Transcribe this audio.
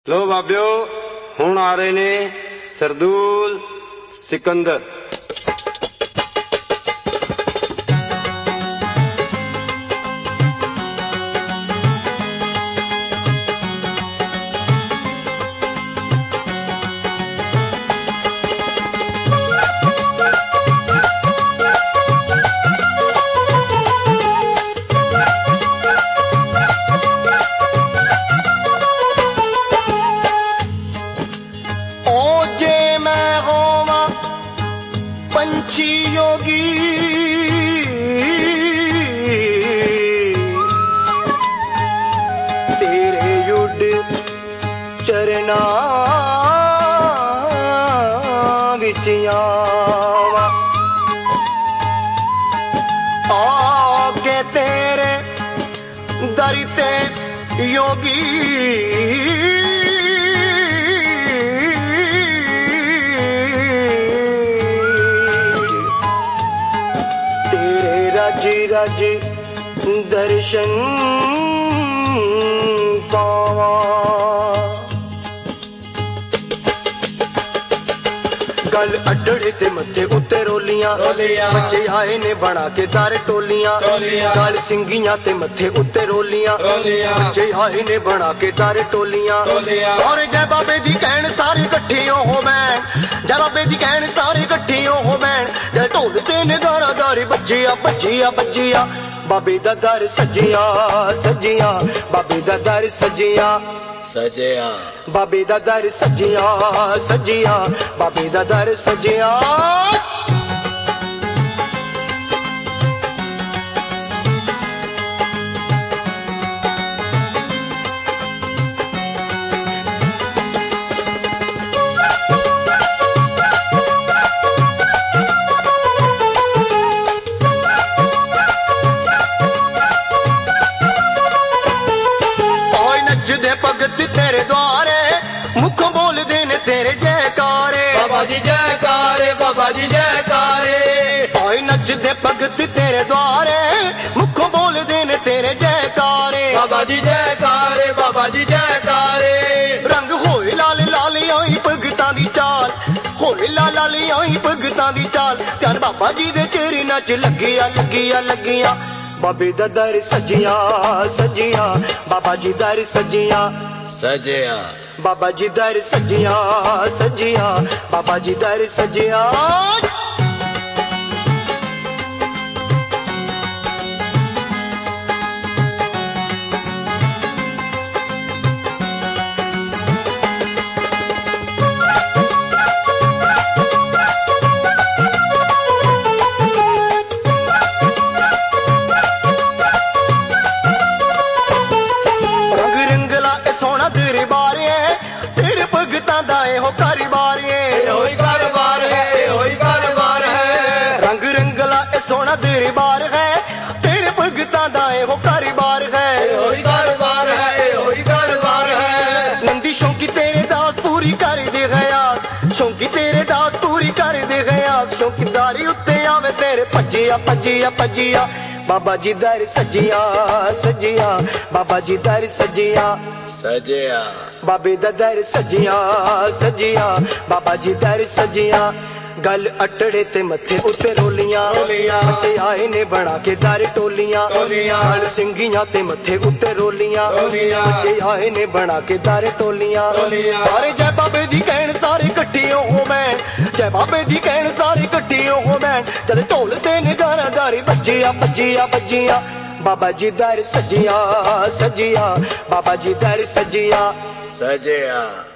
लो बाबियो हुण आ रहे ने सरदूल सिकंदर। पंछी योगी तेरे युड चरना विच आवा आके तेरे दर ते योगी रज दर्शन पावा। गल अड्डड़े ते मत्थे उत्ते रोलियां बच्चे आए ने बना के दर टोलियां। गल सिंगियां ते मत्थे उत्ते रोलियां बच्चे आए ने बना के दर टोलियां। सारे जय बाबे दी कहण सारे इकट्ठे हो बैन, जय बाबे दी कहण सारे इकट्ठे हो बैन। जय ढोल ते नगारा दारी बज्जिया बज्जिया बज्जिया बाबे दा दर सजिया सजिया बाबे दा दर सजिया सजिया बाबे दा दर सजिया सजिया बाबे दा दर सजिया। भगत तेरे द्वारे मुखों बोल देने तेरे जयकारे बाबा जी जयकारे बाबा जी जयकारे। ओए नच दे भगत तेरे द्वारे मुखों बोल देने तेरे जयकारे बाबा जी जयकारे बाबा जी जयकारे। रंग होए लाल लाल आई भगतां दी चाल होए लाल लाल आई भगतां दी चाल। ध्यान बाबा जी दे चेहरे नच लगिया लगिया लगिया बाबे दा दर सजिया सजिया बाबा जी दर सजिया सजिया बाबा जी दर सजिया सजिया बाबा जी दर सजिया। सोना तेरे बारे तेरे भगतां दा हो कारोबार कारोबार है कारोबार है। रंग रंगला सोना तेरे बार है तेरे भगतां दा हो कारोबार है कारोबार है कारोबार है। नंदी शौकी तेरे दास पूरी कर दे गयास शौकी तेरे दास पूरी कर दे गयास। शौकीदारी उत्ते आवे तेरे भजिया भजिया भजिया बाबा जी दर सजिया सजिया बाबा जी दर सजिया सजिया बाबे दा दर सजिया सजिया बाबा जी दर सजिया। गल अटड़े ते मत्थे उत्ते रोलियां बच्चे आए ने बना के दर टोलियां। गल सिंगियां ते मत्थे उत्ते रोलियां बच्चे आए ने बना के दर टोलियां। सारे जय बाबे दी कहण सारे इकट्ठे हो बैन, जय बाबे दी कहण सारे इकट्ठे हो बैन। जद ढोल ते नगारा दारी बज्जिया बज्जिया बज्जिया बाबा जी दर सजिया सजिया बाबा जी दर सजिया सजिया।